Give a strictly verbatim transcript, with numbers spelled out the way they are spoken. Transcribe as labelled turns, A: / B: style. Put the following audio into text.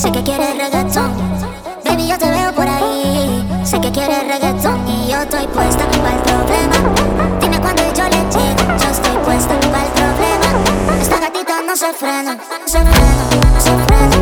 A: Sé que quieres reggaetón, baby, yo te veo por ahí. Sé que quieres reggaetón y yo estoy puesta para el problema. Dime cuando yo le llego, yo estoy puesta para el problema. Esta gatita no se frena, no se frena, no se frena.